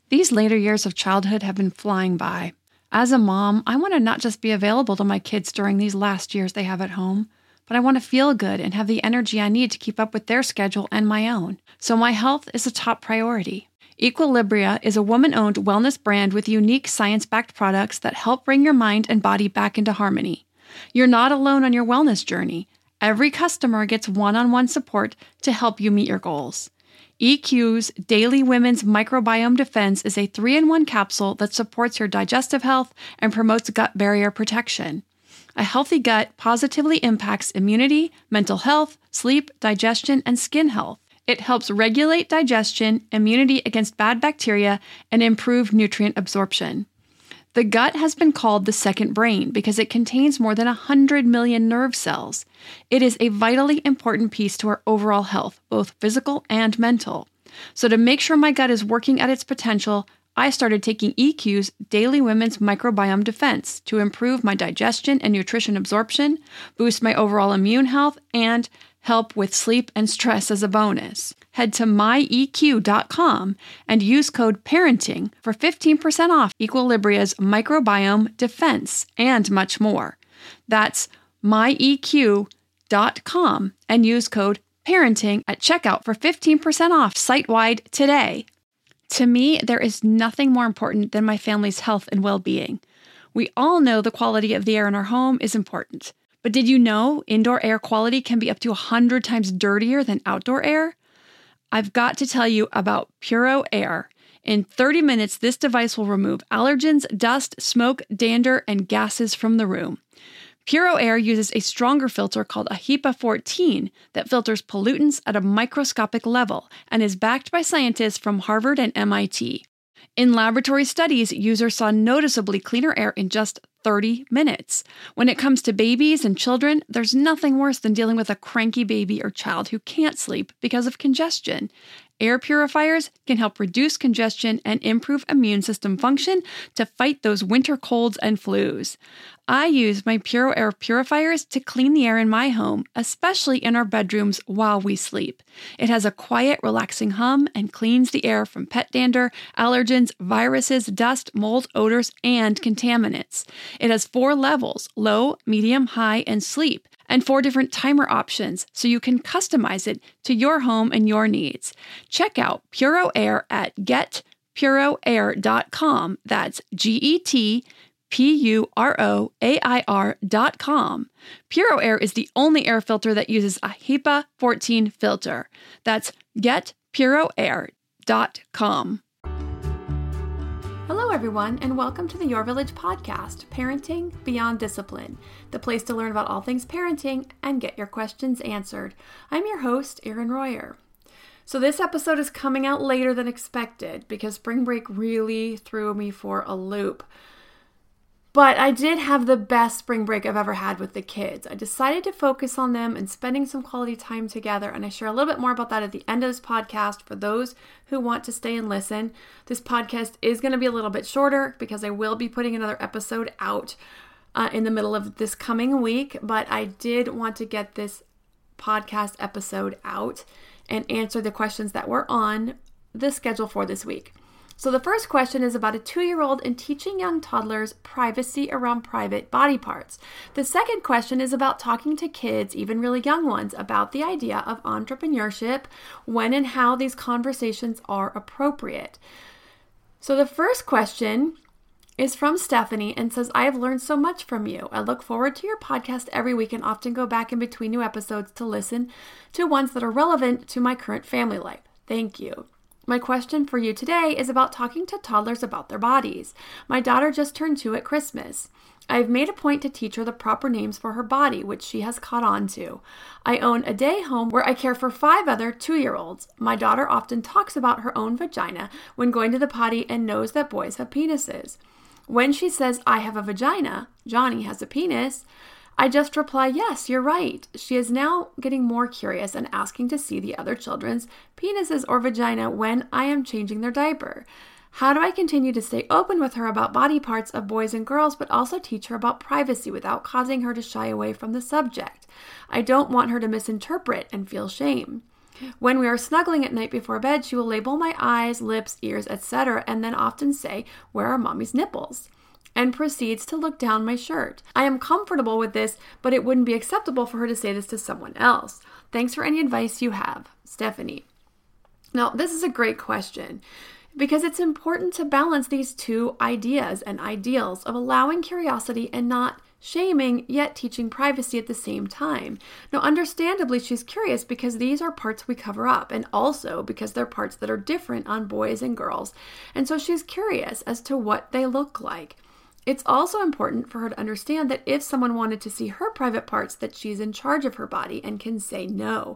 These later years of childhood have been flying by. As a mom, I want to not just be available to my kids during these last years they have at home, but I want to feel good and have the energy I need to keep up with their schedule and my own. So my health is a top priority. Equilibria is a woman-owned wellness brand with unique science-backed products that help bring your mind and body back into harmony. You're not alone on your wellness journey. Every customer gets one-on-one support to help you meet your goals. EQ's Daily Women's Microbiome Defense is a 3-in-1 capsule that supports your digestive health and promotes gut barrier protection. A healthy gut positively impacts immunity, mental health, sleep, digestion, and skin health. It helps regulate digestion, immunity against bad bacteria, and improve nutrient absorption. The gut has been called the second brain because it contains more than 100 million nerve cells. It is a vitally important piece to our overall health, both physical and mental. So to make sure my gut is working at its potential, I started taking EQ's Daily Women's Microbiome Defense to improve my digestion and nutrition absorption, boost my overall immune health, and help with sleep and stress as a bonus. Head to myeq.com and use code PARENTING for 15% off Equilibria's Microbiome Defense and much more. That's myeq.com and use code PARENTING at checkout for 15% off site-wide today. To me, there is nothing more important than my family's health and well-being. We all know the quality of the air in our home is important. But did you know indoor air quality can be up to 100 times dirtier than outdoor air? I've got to tell you about Puro Air. In 30 minutes, this device will remove allergens, dust, smoke, dander, and gases from the room. Puro Air uses a stronger filter called a HEPA 14 that filters pollutants at a microscopic level and is backed by scientists from Harvard and MIT. In laboratory studies, users saw noticeably cleaner air in just 30 minutes. When it comes to babies and children, there's nothing worse than dealing with a cranky baby or child who can't sleep because of congestion. Air purifiers can help reduce congestion and improve immune system function to fight those winter colds and flus. I use my Puro Air purifiers to clean the air in my home, especially in our bedrooms while we sleep. It has a quiet, relaxing hum and cleans the air from pet dander, allergens, viruses, dust, mold, odors, and contaminants. It has 4 levels: low, medium, high, and sleep, and 4 different timer options so you can customize it to your home and your needs. Check out Puro Air at getpuroair.com. That's GETPUROAIR.com. Puro Air is the only air filter that uses a HEPA 14 filter. That's getpuroair.com. Hello, everyone, and welcome to the Your Village podcast, Parenting Beyond Discipline, the place to learn about all things parenting and get your questions answered. I'm your host, Erin Royer. So this episode is coming out later than expected because spring break really threw me for a loop. But I did have the best spring break I've ever had with the kids. I decided to focus on them and spending some quality time together, and I share a little bit more about that at the end of this podcast for those who want to stay and listen. This podcast is going to be a little bit shorter because I will be putting another episode out in the middle of this coming week, but I did want to get this podcast episode out and answer the questions that were on the schedule for this week. So the first question is about a 2-year-old and teaching young toddlers privacy around private body parts. The second question is about talking to kids, even really young ones, about the idea of entrepreneurship, when and how these conversations are appropriate. So the first question is from Stephanie and says, I have learned so much from you. I look forward to your podcast every week and often go back in between new episodes to listen to ones that are relevant to my current family life. Thank you. My question for you today is about talking to toddlers about their bodies. My daughter just turned 2 at Christmas. I've made a point to teach her the proper names for her body, which she has caught on to. I own a day home where I care for 5 other 2-year-olds. My daughter often talks about her own vagina when going to the potty and knows that boys have penises. When she says, I have a vagina, Johnny has a penis, I just reply, yes, you're right. She is now getting more curious and asking to see the other children's penises or vagina when I am changing their diaper. How do I continue to stay open with her about body parts of boys and girls, but also teach her about privacy without causing her to shy away from the subject? I don't want her to misinterpret and feel shame. When we are snuggling at night before bed, she will label my eyes, lips, ears, etc., and then often say, "Where are mommy's nipples?" and proceeds to look down my shirt. I am comfortable with this, but it wouldn't be acceptable for her to say this to someone else. Thanks for any advice you have, Stephanie. Now, this is a great question because it's important to balance these two ideas and ideals of allowing curiosity and not shaming, yet teaching privacy at the same time. Now, understandably, she's curious because these are parts we cover up, and also because they're parts that are different on boys and girls. And so she's curious as to what they look like. It's also important for her to understand that if someone wanted to see her private parts, that she's in charge of her body and can say no.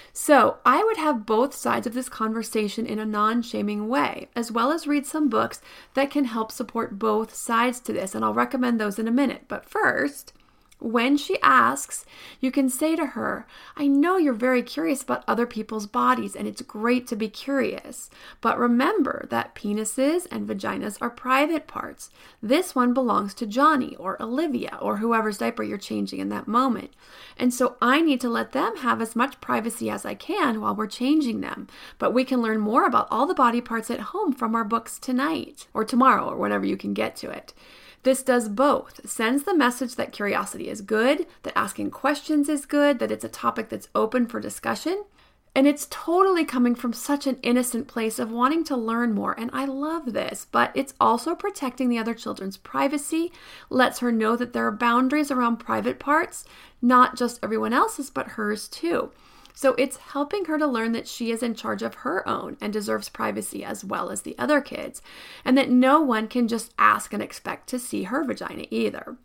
So I would have both sides of this conversation in a non-shaming way, as well as read some books that can help support both sides to this. And I'll recommend those in a minute. But first, when she asks, you can say to her, "I know you're very curious about other people's bodies, and it's great to be curious. But remember that penises and vaginas are private parts. This one belongs to Johnny or Olivia or whoever's diaper you're changing in that moment. And so I need to let them have as much privacy as I can while we're changing them. But we can learn more about all the body parts at home from our books tonight or tomorrow or whenever you can get to it." This does both. Sends the message that curiosity is good, that asking questions is good, that it's a topic that's open for discussion. And it's totally coming from such an innocent place of wanting to learn more. And I love this, but it's also protecting the other children's privacy, lets her know that there are boundaries around private parts, not just everyone else's, but hers too. So it's helping her to learn that she is in charge of her own and deserves privacy as well as the other kids, and that no one can just ask and expect to see her vagina either.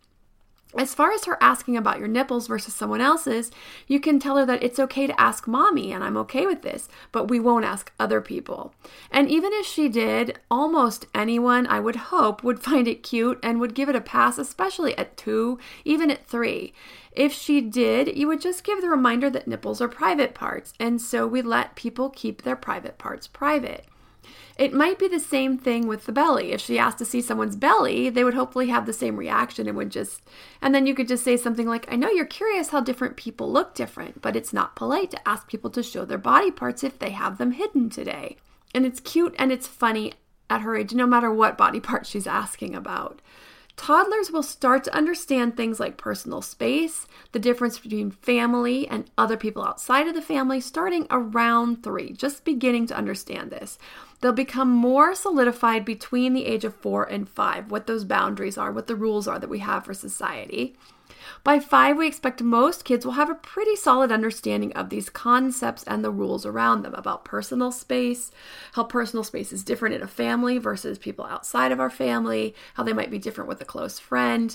As far as her asking about your nipples versus someone else's, you can tell her that it's okay to ask mommy, and I'm okay with this, but we won't ask other people. And even if she did, almost anyone, I would hope, would find it cute and would give it a pass, especially at 2, even at 3. If she did, you would just give the reminder that nipples are private parts, and so we let people keep their private parts private. It might be the same thing with the belly. If she asked to see someone's belly, they would hopefully have the same reaction and then you could just say something like, "I know you're curious how different people look different, but it's not polite to ask people to show their body parts if they have them hidden today." And it's cute and it's funny at her age, no matter what body part she's asking about. Toddlers will start to understand things like personal space, the difference between family and other people outside of the family, starting around 3, just beginning to understand this. They'll become more solidified between the age of 4 and 5, what those boundaries are, what the rules are that we have for society. By 5, we expect most kids will have a pretty solid understanding of these concepts and the rules around them about personal space, how personal space is different in a family versus people outside of our family, how they might be different with a close friend,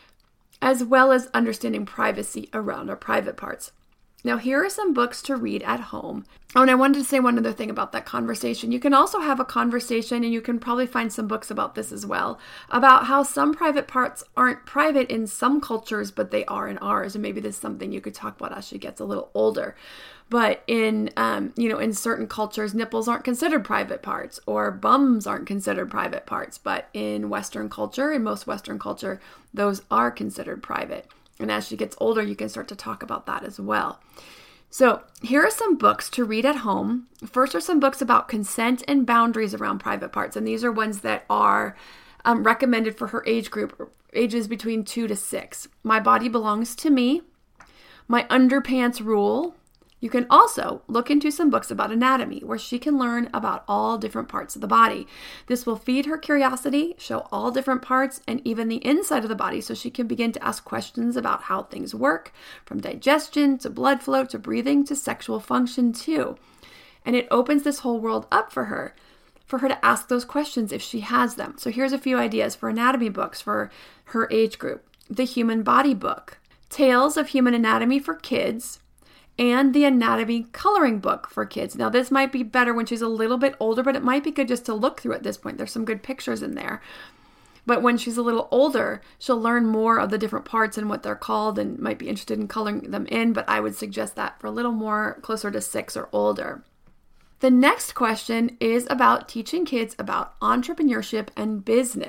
as well as understanding privacy around our private parts. Now, here are some books to read at home. Oh, and I wanted to say one other thing about that conversation. You can also have a conversation, and you can probably find some books about this as well, about how some private parts aren't private in some cultures, but they are in ours. And maybe this is something you could talk about as she gets a little older. But in certain cultures, nipples aren't considered private parts, or bums aren't considered private parts. But in Western culture, in most Western culture, those are considered private. And as she gets older, you can start to talk about that as well. So here are some books to read at home. First are some books about consent and boundaries around private parts. And these are ones that are recommended for her age group, ages between 2 to 6. My Body Belongs to Me, My Underpants Rule. You can also look into some books about anatomy where she can learn about all different parts of the body. This will feed her curiosity, show all different parts and even the inside of the body so she can begin to ask questions about how things work, from digestion to blood flow to breathing to sexual function too. And it opens this whole world up for her to ask those questions if she has them. So here's a few ideas for anatomy books for her age group. The Human Body Book, Tales of Human Anatomy for Kids, and the Anatomy Coloring Book for Kids. Now, this might be better when she's a little bit older, but it might be good just to look through at this point. There's some good pictures in there. But when she's a little older, she'll learn more of the different parts and what they're called and might be interested in coloring them in, but I would suggest that for a little more closer to 6 or older. The next question is about teaching kids about entrepreneurship and business.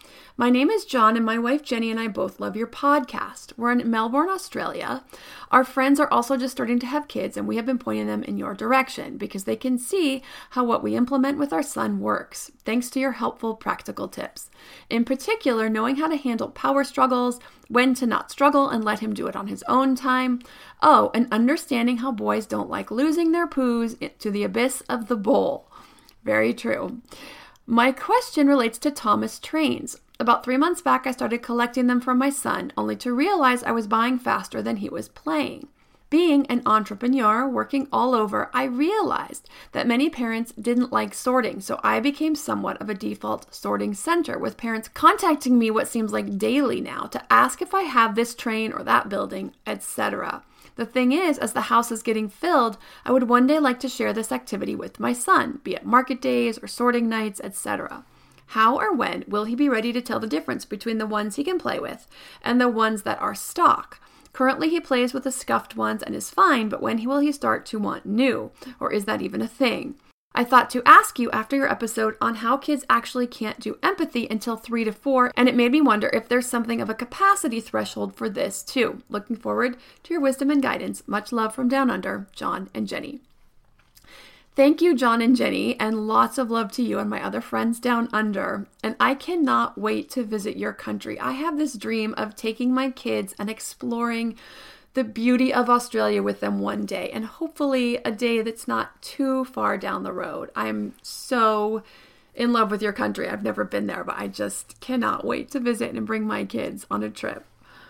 My name is John, and my wife Jenny and I both love your podcast. We're in Melbourne, Australia. Our friends are also just starting to have kids, and we have been pointing them in your direction because they can see how what we implement with our son works, thanks to your helpful practical tips. In particular, knowing how to handle power struggles, when to not struggle and let him do it on his own time. Oh, and understanding how boys don't like losing their poos to the abyss of the bowl. Very true. My question relates to Thomas trains. About 3 months back, I started collecting them from my son, only to realize I was buying faster than he was playing. Being an entrepreneur working all over, I realized that many parents didn't like sorting, so I became somewhat of a default sorting center, with parents contacting me what seems like daily now to ask if I have this train or that building, etc. The thing is, as the house is getting filled, I would one day like to share this activity with my son, be it market days or sorting nights, etc. How or when will he be ready to tell the difference between the ones he can play with and the ones that are stock? Currently, he plays with the scuffed ones and is fine, but when will he start to want new? Or is that even a thing? I thought to ask you after your episode on how kids actually can't do empathy until 3 to 4, and it made me wonder if there's something of a capacity threshold for this too. Looking forward to your wisdom and guidance. Much love from Down Under, John and Jenny. Thank you, John and Jenny, and lots of love to you and my other friends down under. And I cannot wait to visit your country. I have this dream of taking my kids and exploring the beauty of Australia with them one day, and hopefully a day that's not too far down the road. I'm so in love with your country. I've never been there, but I just cannot wait to visit and bring my kids on a trip.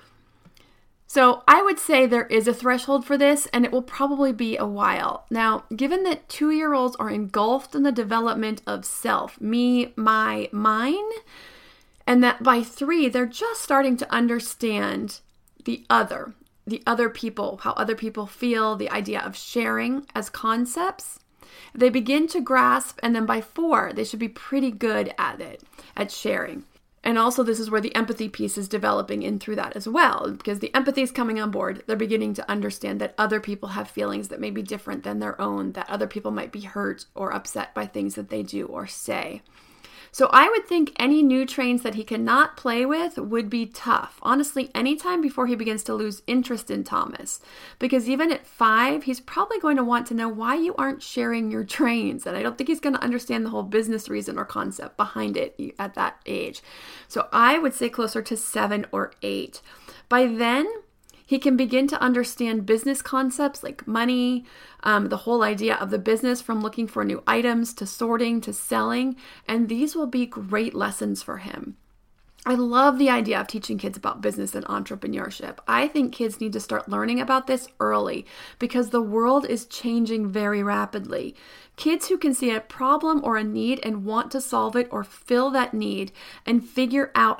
So I would say there is a threshold for this, and it will probably be a while. Now, given that 2-year-olds are engulfed in the development of self, me, my, mine, and that by 3, they're just starting to understand the other people, how other people feel, the idea of sharing as concepts. They begin to grasp, and then by 4, they should be pretty good at it, at sharing. And also this is where the empathy piece is developing in through that as well, because the empathy is coming on board. They're beginning to understand that other people have feelings that may be different than their own, that other people might be hurt or upset by things that they do or say. So I would think any new trains that he cannot play with would be tough. Honestly, anytime before he begins to lose interest in Thomas. Because even at 5, he's probably going to want to know why you aren't sharing your trains. And I don't think he's going to understand the whole business reason or concept behind it at that age. So I would say closer to 7 or 8. By then, he can begin to understand business concepts like money, the whole idea of the business, from looking for new items to sorting to selling, and these will be great lessons for him. I love the idea of teaching kids about business and entrepreneurship. I think kids need to start learning about this early because the world is changing very rapidly. Kids who can see a problem or a need and want to solve it or fill that need and figure out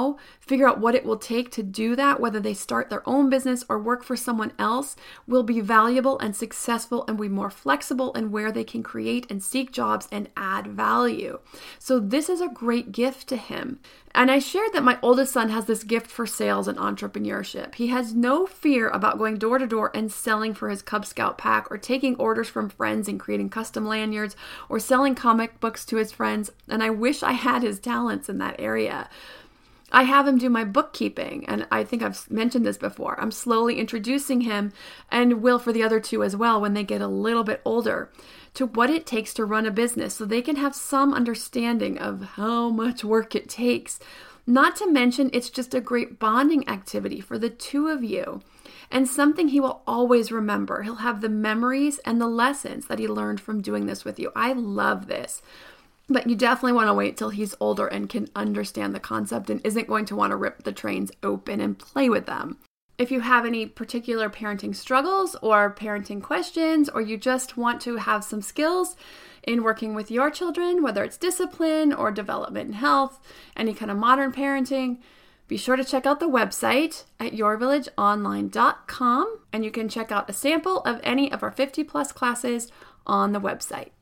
what it will take to do that, whether they start their own business or work for someone else, will be valuable and successful and be more flexible in where they can create and seek jobs and add value. So this is a great gift to him. And I shared that my oldest son has this gift for sales and entrepreneurship. He has no fear about going door to door and selling for his Cub Scout pack or taking orders from friends and creating custom lanyards or selling comic books to his friends. And I wish I had his talents in that area. I have him do my bookkeeping, and I think I've mentioned this before. I'm slowly introducing him, and will for the other 2 as well when they get a little bit older, to what it takes to run a business so they can have some understanding of how much work it takes. Not to mention, it's just a great bonding activity for the 2 of you, and something he will always remember. He'll have the memories and the lessons that he learned from doing this with you. I love this. But you definitely want to wait till he's older and can understand the concept and isn't going to want to rip the trains open and play with them. If you have any particular parenting struggles or parenting questions, or you just want to have some skills in working with your children, whether it's discipline or development and health, any kind of modern parenting, be sure to check out the website at yourvillageonline.com, and you can check out a sample of any of our 50+ classes on the website.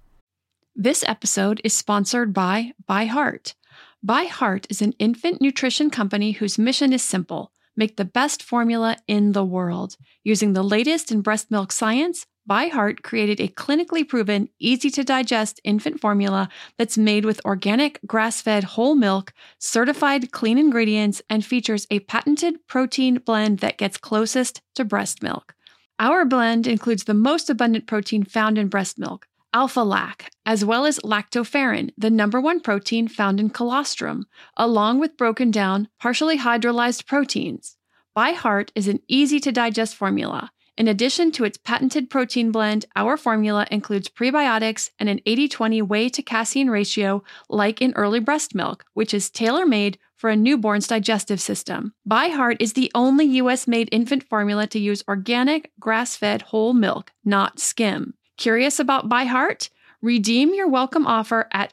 This episode is sponsored by ByHeart. ByHeart is an infant nutrition company whose mission is simple: make the best formula in the world. Using the latest in breast milk science, ByHeart created a clinically proven, easy-to-digest infant formula that's made with organic, grass-fed whole milk, certified clean ingredients, and features a patented protein blend that gets closest to breast milk. Our blend includes the most abundant protein found in breast milk, alpha-lac, as well as lactoferrin, the number one protein found in colostrum, along with broken down, partially hydrolyzed proteins. ByHeart is an easy-to-digest formula. In addition to its patented protein blend, our formula includes prebiotics and an 80-20 whey to casein ratio like in early breast milk, which is tailor-made for a newborn's digestive system. ByHeart is the only U.S.-made infant formula to use organic, grass-fed whole milk, not skim. Curious about ByHeart? Redeem your welcome offer at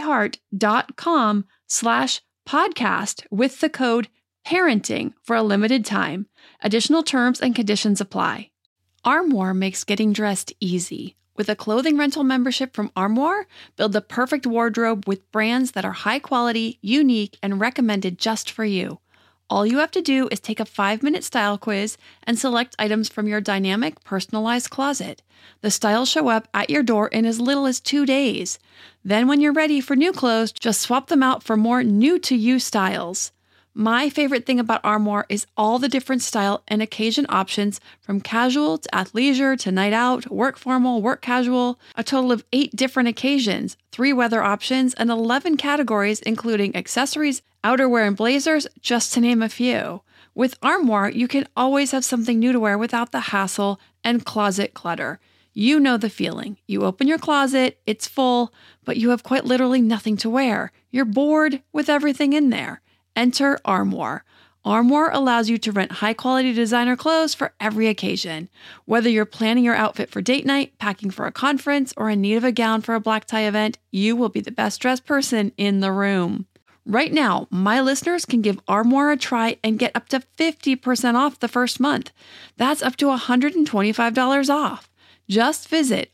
byheart.com/podcast with the code PARENTING for a limited time. Additional terms and conditions apply. Armoire makes getting dressed easy. With a clothing rental membership from Armoire, build the perfect wardrobe with brands that are high quality, unique, and recommended just for you. All you have to do is take a 5-minute style quiz and select items from your dynamic, personalized closet. The styles show up at your door in as little as 2 days. Then when you're ready for new clothes, just swap them out for more new-to-you styles. My favorite thing about Armoire is all the different style and occasion options, from casual to athleisure to night out, work formal, work casual, a total of 8 different occasions, 3 weather options, and 11 categories including accessories, outerwear, and blazers, just to name a few. With Armoire, you can always have something new to wear without the hassle and closet clutter. You know the feeling. You open your closet, it's full, but you have quite literally nothing to wear. You're bored with everything in there. Enter Armoire. Armoire allows you to rent high-quality designer clothes for every occasion. Whether you're planning your outfit for date night, packing for a conference, or in need of a gown for a black tie event, you will be the best-dressed person in the room. Right now, my listeners can give Armoire a try and get up to 50% off the first month. That's up to $125 off. Just visit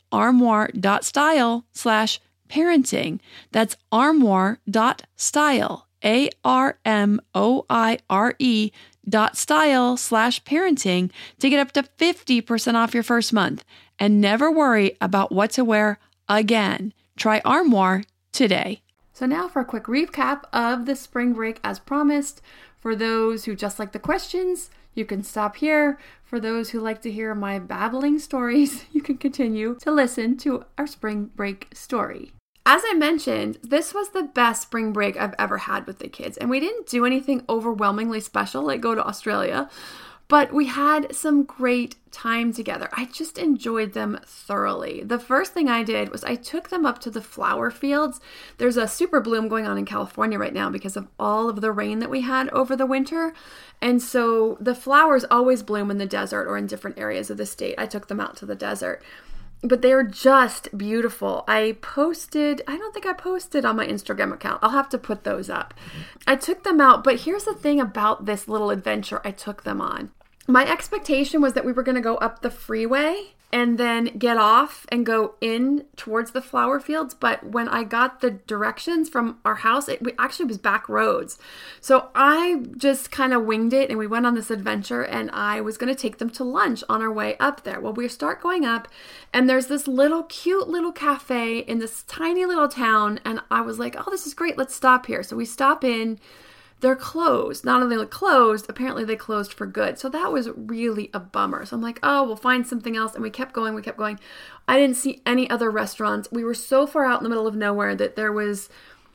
armoire.style/parenting. That's armoire.style. ARMOIRE.style/parenting to get up to 50% off your first month and never worry about what to wear again. Try Armoire today. So now for a quick recap of the spring break as promised. For those who just like the questions, you can stop here. For those who like to hear my babbling stories, you can continue to listen to our spring break story. As I mentioned, this was the best spring break I've ever had with the kids, and we didn't do anything overwhelmingly special like go to Australia, but we had some great time together. I just enjoyed them thoroughly. The first thing I did was I took them up to the flower fields. There's a super bloom going on in California right now because of all of the rain that we had over the winter, and so the flowers always bloom in the desert or in different areas of the state. I took them out to the desert. But they're just beautiful. I don't think I posted on my Instagram account. I'll have to put those up. I took them out, but here's the thing about this little adventure I took them on. My expectation was that we were going to go up the freeway and then get off and go in towards the flower fields. But when I got the directions from our house, it actually was back roads. So I just kind of winged it and we went on this adventure, and I was going to take them to lunch on our way up there. Well, we start going up and there's this cute little cafe in this tiny little town. And I was like, oh, this is great. Let's stop here. So we stop in. They're closed. Not only closed, apparently they closed for good. So that was really a bummer. So I'm like, oh, we'll find something else. And we kept going. I didn't see any other restaurants. We were so far out in the middle of nowhere that there was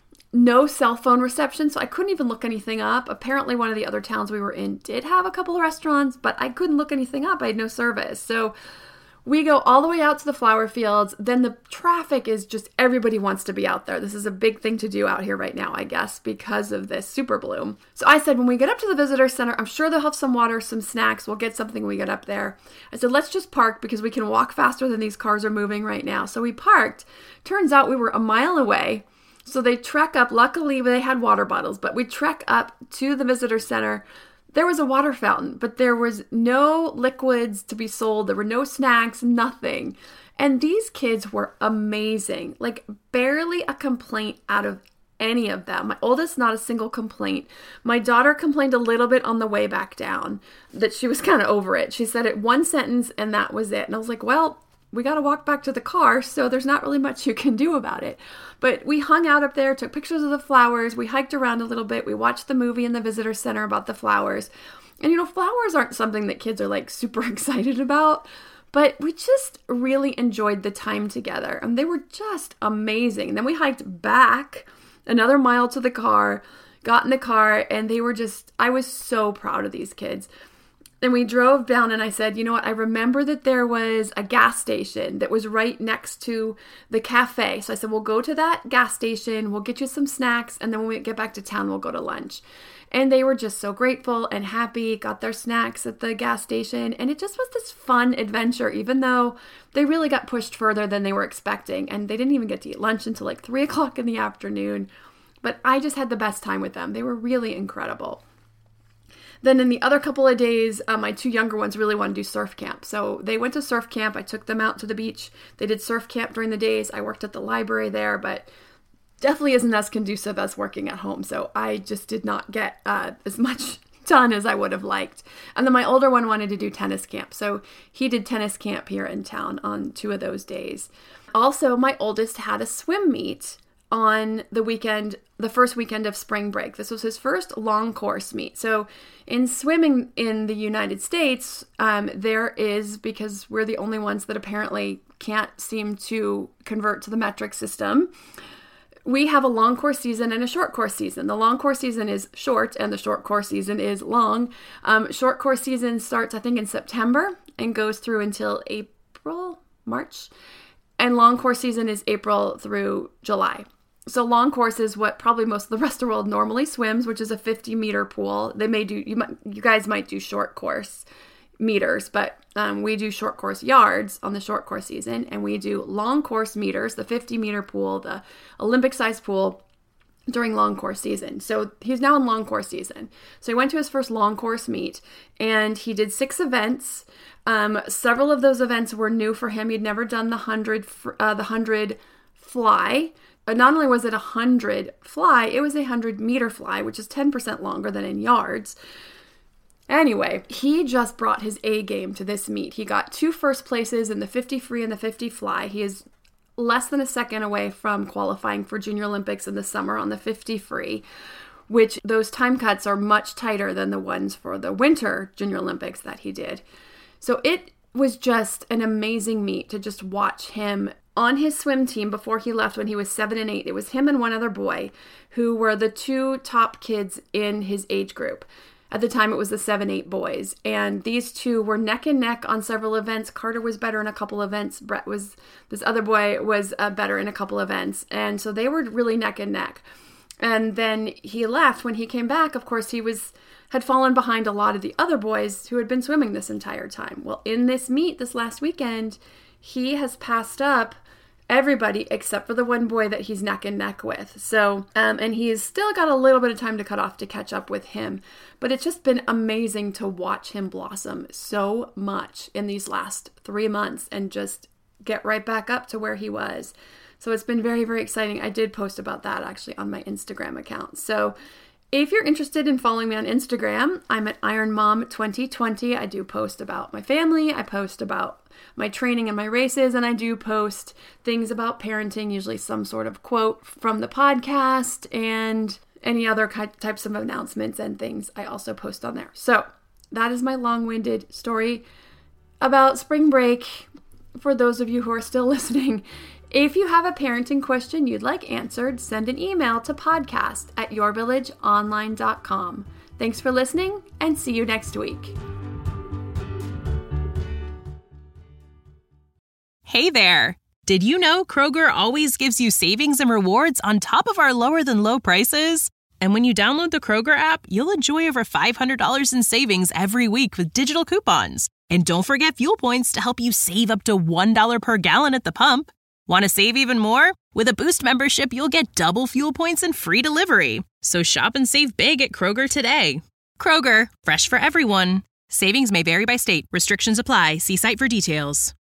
no cell phone reception. So I couldn't even look anything up. Apparently one of the other towns we were in did have a couple of restaurants, but I couldn't look anything up. I had no service. So we go all the way out to the flower fields. Then the traffic is just, everybody wants to be out there. This is a big thing to do out here right now, I guess, because of this super bloom. So I said, when we get up to the visitor center, I'm sure they'll have some water, some snacks. We'll get something when we get up there. I said, let's just park because we can walk faster than these cars are moving right now. So we parked. Turns out we were a mile away. So they trek up. Luckily, they had water bottles, but we trek up to the visitor center. There was a water fountain, but there was no liquids to be sold. There were no snacks, nothing. And these kids were amazing. Like, barely a complaint out of any of them. My oldest, not a single complaint. My daughter complained a little bit on the way back down, that she was kind of over it. She said it one sentence and that was it. And I was like, well, we got to walk back to the car, so there's not really much you can do about it. But we hung out up there, took pictures of the flowers, we hiked around a little bit, we watched the movie in the visitor center about the flowers. And flowers aren't something that kids are like super excited about, but we just really enjoyed the time together, and they were just amazing. And then we hiked back another mile to the car, got in the car, and I was so proud of these kids. And we drove down, and I said, you know what? I remember that there was a gas station that was right next to the cafe. So I said, we'll go to that gas station, we'll get you some snacks, and then when we get back to town, we'll go to lunch. And they were just so grateful and happy, got their snacks at the gas station. And it just was this fun adventure, even though they really got pushed further than they were expecting. And they didn't even get to eat lunch until like 3 o'clock in the afternoon. But I just had the best time with them. They were really incredible. Then in the other couple of days, my 2 younger ones really wanted to do surf camp. So they went to surf camp. I took them out to the beach. They did surf camp during the days. I worked at the library there, but definitely isn't as conducive as working at home. So I just did not get as much done as I would have liked. And then my older one wanted to do tennis camp. So he did tennis camp here in town on 2 of those days. Also, my oldest had a swim meet on the first weekend of spring break. This was his first long course meet. So in swimming in the United States, there is, because we're the only ones that apparently can't seem to convert to the metric system, we have a long course season and a short course season. The long course season is short and the short course season is long. Short course season starts, I think, in September and goes through until March. And long course season is April through July. So long course is what probably most of the rest of the world normally swims, which is a 50-meter pool. You guys might do short course meters, but we do short course yards on the short course season, and we do long course meters, the 50-meter pool, the Olympic-sized pool, during long course season. So he's now in long course season. So he went to his first long course meet, and he did 6 events. Several of those events were new for him. He'd never done the 100 fly. Not only was it 100 fly, it was a 100-meter fly, which is 10% longer than in yards. Anyway, he just brought his A game to this meet. He got 2 first places in the 50 free and the 50 fly. He is less than a second away from qualifying for Junior Olympics in the summer on the 50 free, which those time cuts are much tighter than the ones for the winter Junior Olympics that he did. So it was just an amazing meet to just watch him on his swim team before he left when he was 7 and 8. It was him and one other boy who were the 2 top kids in his age group. At the time, it was the 7-8 boys. And these 2 were neck and neck on several events. Carter was better in a couple events. This other boy was better in a couple events. And so they were really neck and neck. And then he left. When he came back, of course, he had fallen behind a lot of the other boys who had been swimming this entire time. Well, in this meet this last weekend, he has passed up everybody except for the one boy that he's neck and neck with. So, and he's still got a little bit of time to cut off to catch up with him. But it's just been amazing to watch him blossom so much in these last 3 months and just get right back up to where he was. So it's been very, very exciting. I did post about that actually on my Instagram account. So if you're interested in following me on Instagram, I'm at IronMom2020. I do post about my family. I post about my training and my races, and I do post things about parenting, usually some sort of quote from the podcast and any other types of announcements and things I also post on there. So that is my long-winded story about spring break for those of you who are still listening. If you have a parenting question you'd like answered, send an email to podcast@yourvillageonline.com. Thanks for listening, and see you next week. Hey there! Did you know Kroger always gives you savings and rewards on top of our lower-than-low prices? And when you download the Kroger app, you'll enjoy over $500 in savings every week with digital coupons. And don't forget fuel points to help you save up to $1 per gallon at the pump. Want to save even more? With a Boost membership, you'll get double fuel points and free delivery. So shop and save big at Kroger today. Kroger, fresh for everyone. Savings may vary by state. Restrictions apply. See site for details.